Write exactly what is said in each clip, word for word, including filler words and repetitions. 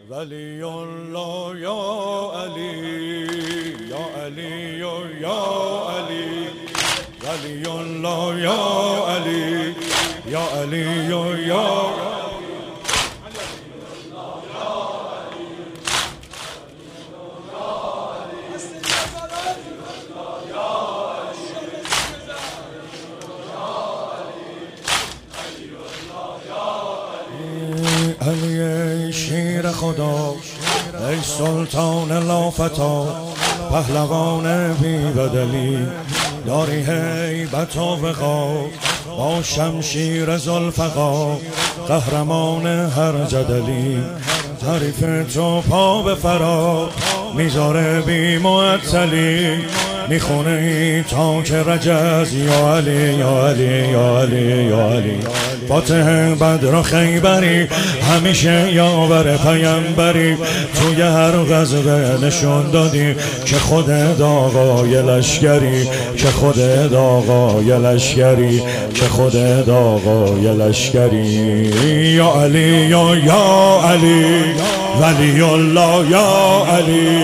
ولی الله یا علی یا علی یا علی ولی الله یا علی یا علی یا علی شیر خدا ای سلطان لافتا پهلوان بی بدلی داری هیبت و وقار با شمشیر ذوالفقار قهرمان هر جدلی حریف تو پا به فرار میذاره بی معطلی میخونه ای تا که رجز یا علی یا علی یا علی یا علی فاتح بدر و خیبری همیشه یاور پیمبری توی هر غزوه نشون دادی که خودت آقای لشکری که خودت آقای لشکری که خودت آقای لشکری یا علی یا یا علی ولی الله یا علی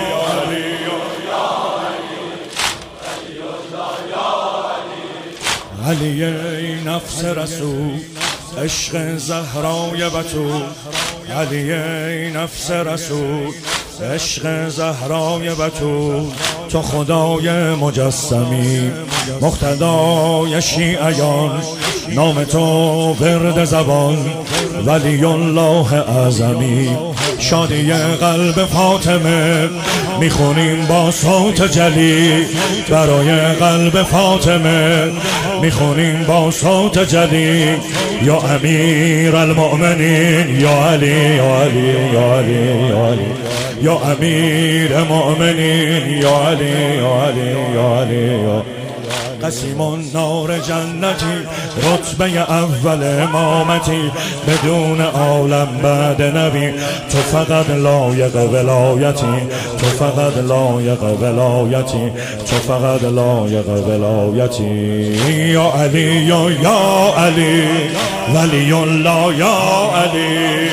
علی ای نفس رسول عشق زهرای بتول علی ای نفس رسول عشق زهرای بتول تو خدای مجسمی مقتدای شیعیان نام تو ورد زبان ولی الله اعظمی شادی قلب فاطمه میخونیم با صوت جلی برای قلب فاطمه میخونیم با صوت جلی یا امیر المؤمنین یا علی یا علی یا علی یا علی یا امیر مؤمنین یا علی یا علی یا علی یا قسیم نار جنتی رتبه اول امامتی بدون عالم بعد نبی تو فقط لایق ولایتی تو فقط لایق ولایتی تو فقط لایق ولایتی یا علی یا یا علی ولی الله یا علی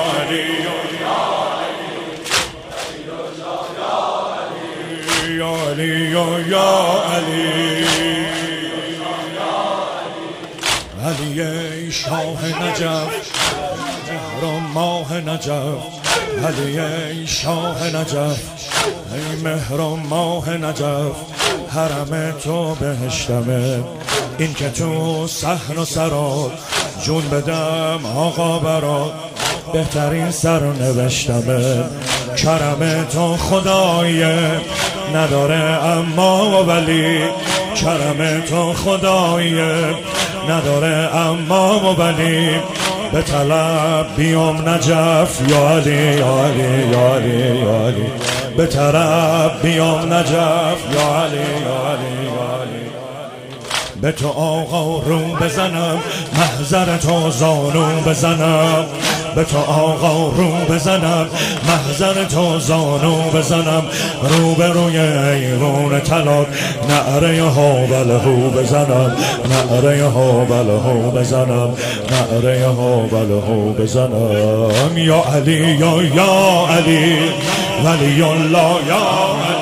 یا علی یا علی علی ای شاه نجف مهر و ماه نجف علی ای شاه نجف ای مهر و ماه نجف حرم تو بهشتمه این که تو صحن و سرات جون بدم آقا برات بهترین سر نوشتمه کرم تو خدایه نداره اما ولی کرم تو خدایه نداره اما ولی به طلب بیام نجف یا علی یا علی یا علی یا علی به طلب بیام نجف یا علی یا علی یا علی به تو آقا رو بزنم محضر تو زانو بزنم به تو آقا رو بزنم محضر تو زانو بزنم رو به روی ایوان طلاق نعره ها بلهو بزنم نعره ها بلهو بزنم نعره ها بلهو بزنم یا علی یا یا علی ولی الله یا علی